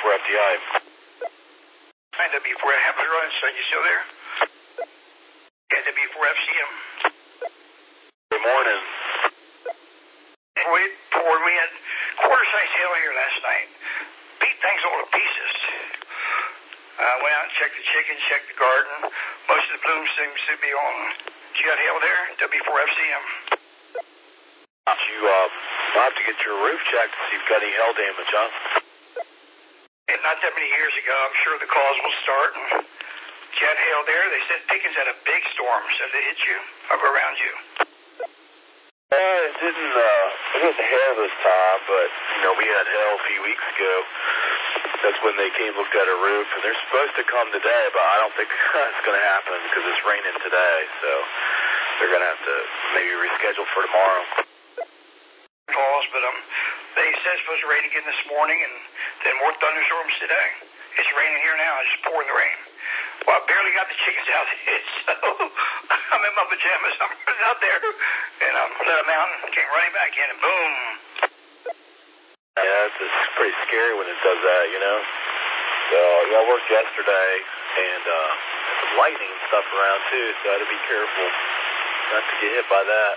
W4FDI. Hi, W4, happy running, son. You still there? Yeah, W4FCM. Good morning. We had quarter-sized hail here last night. Beat things all to pieces. Went out and checked the chickens, checked the garden. Most of the blooms seems to be on. You got hail there? W4FCM. You have to get your roof checked to see if you've got any hail damage, huh? And not that many years ago, I'm sure the calls will start. And you had hail there? They said Pickens had a big storm. So did it hit you or around you? It didn't hail this time, but, we had hail a few weeks ago. That's when they came looked at our roof, and they're supposed to come today, but I don't think that's going to happen because it's raining today, so they're going to have to maybe reschedule for tomorrow. Calls, but they said it's supposed to rain again this morning, and then more thunderstorms today. It's raining here now. It's just pouring the rain. Well, I barely got the chickens out yet, so I'm in my pajamas. I'm running out there, and let them out and came running back in, and boom. Yeah, it's pretty scary when it does that, So, I worked yesterday, and some lightning and stuff around, too, so I had to be careful not to get hit by that.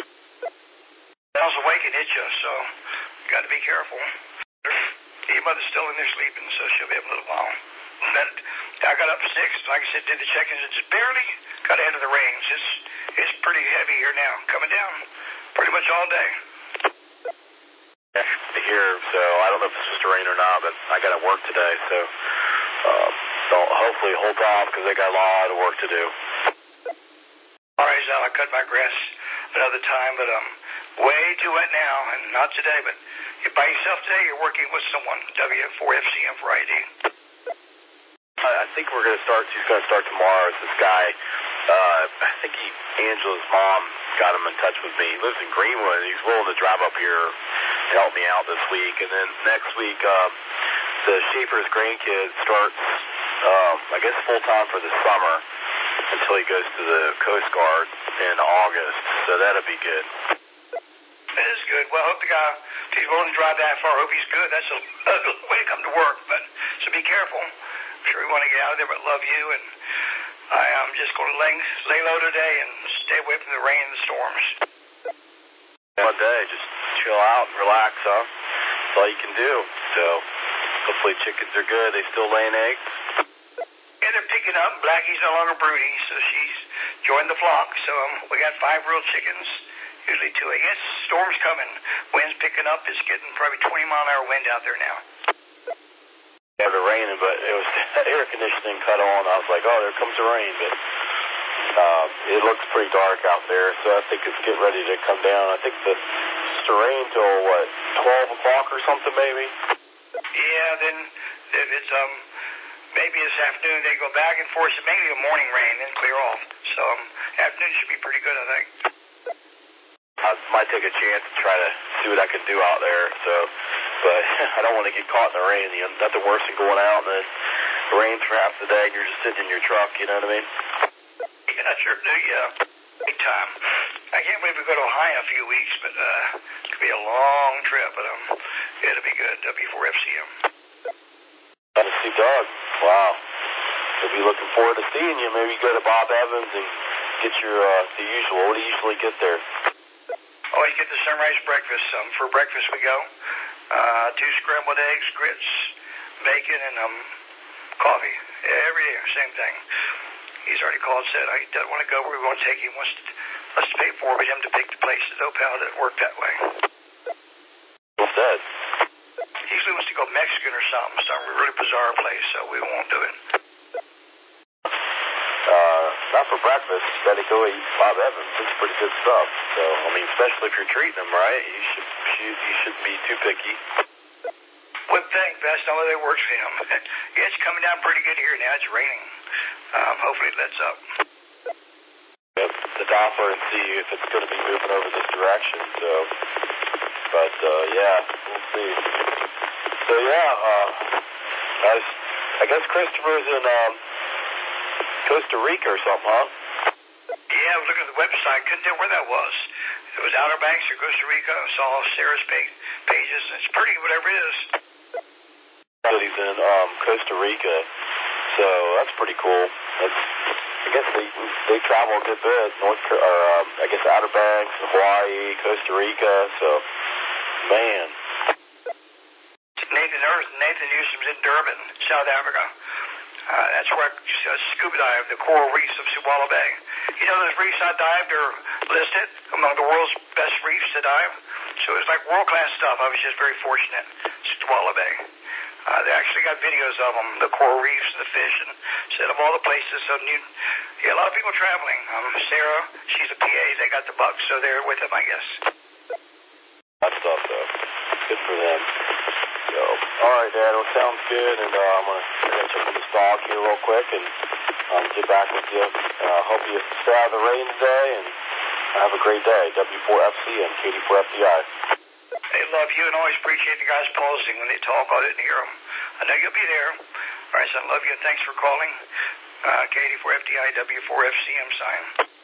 I was awake and hit you, so you got to be careful. Your mother's still in there sleeping, so she'll be up a little while. Then I got up at 6, like I said, did the check-ins, and just barely got ahead of the rains. It's pretty heavy here now, coming down pretty much all day. Here, so I don't know if it's supposed to rain or not, but I got to work today, so hopefully hold off because I got a lot of work to do. All right, Zal, I cut my grass another time, but way too wet now, and not today, but you're by yourself today, you're working with someone, W4FCM for ID. I think he's going to start tomorrow. It's this guy, I think Angela's mom got him in touch with me. He lives in Greenwood, and he's willing to drive up here to help me out this week. And then next week, the Schaefer's grandkid starts, I guess full-time for the summer until he goes to the Coast Guard in August. So that'll be good. That is good. Well, I hope the guy, if he's willing to drive that far, I hope he's good. That's a way to come to work. But so be careful. I'm sure we want to get out of there, but love you. And I'm just going to lay low today and stay away from the rain and the storms. One day, just chill out and relax, huh? That's all you can do. So hopefully chickens are good. They still laying eggs? Yeah, they're picking up. Blackie's no longer broody, so she's joined the flock. So we got 5 real chickens. Usually 2. I guess storm's coming. Wind's picking up. It's getting probably 20-mile-an-hour wind out there now. Yeah, it's raining, but it was air conditioning cut on. I was like, oh, there comes the rain. But it looks pretty dark out there, so I think it's getting ready to come down. I think it's supposed to rain till, 12 o'clock or something maybe? Yeah, then if it's maybe this afternoon they go back and forth. So maybe a morning rain, then clear off. So afternoon should be pretty good, I think. I might take a chance and try to see what I can do out there. But I don't want to get caught in the rain. Nothing worse than going out and then it rains for half the day and you're just sitting in your truck. You know what I mean? Yeah, I sure do. Yeah, big time. I can't believe we go to Ohio in a few weeks, but it could be a long trip. But it'll be good. W4FCM. Got to see Doug. Wow. We'll be looking forward to seeing you. Maybe go to Bob Evans and get your the usual. What do you usually get there? Oh, you get the sunrise breakfast. For breakfast we go 2 scrambled eggs, grits, bacon, and coffee. Every day, same thing. He's already called and said he doesn't want to go where we want to take him. He wants us to pay for it, but him to pick the place. No pal doesn't work that way. What's that? He usually wants to go Mexican or something, some really bizarre place, so we won't do it. Not for breakfast. You got to go eat Bob Evans. It's pretty good stuff. So, especially if you're treating them right, you shouldn't be too picky. Would think that's not whether it works for him. Yeah, it's coming down pretty good here now. It's raining. Hopefully it lets up. Yep, the Doppler and see if it's going to be moving over this direction. So, but yeah, we'll see. So yeah, I guess Christopher's in Costa Rica or something, huh? Yeah, I was looking at the website. Couldn't tell where that was. It was Outer Banks or Costa Rica. I saw Sarah's pages. It's pretty, whatever it is. That he's in Costa Rica. So that's pretty cool. I guess they travel a good bit. I guess Outer Banks, Hawaii, Costa Rica. So, man. Nathan Newsom's in Durban, South Africa. That's where I scuba dive, the coral reefs of Subwala Bay. You know, those reefs I dived are listed among the world's best reefs to dive. So it's like world-class stuff. I was just very fortunate. Subwala Bay. They actually got videos of them, the coral reefs, the fish, and said of all the places. So a lot of people traveling. Sarah, she's a PA. They got the bucks, so they're with them, I guess. That stuff, though. Good for them. So, all right, Dad. Well, sounds good. And I'm gonna check the stock here real quick and get back with you. Hope you stay out of the rain today and have a great day. W4FC and KD4FDI. They love you and always appreciate the guys pausing when they talk. I didn't hear them. I know you'll be there. All right, son, love you and thanks for calling. KD4FDI, W4FCM sign.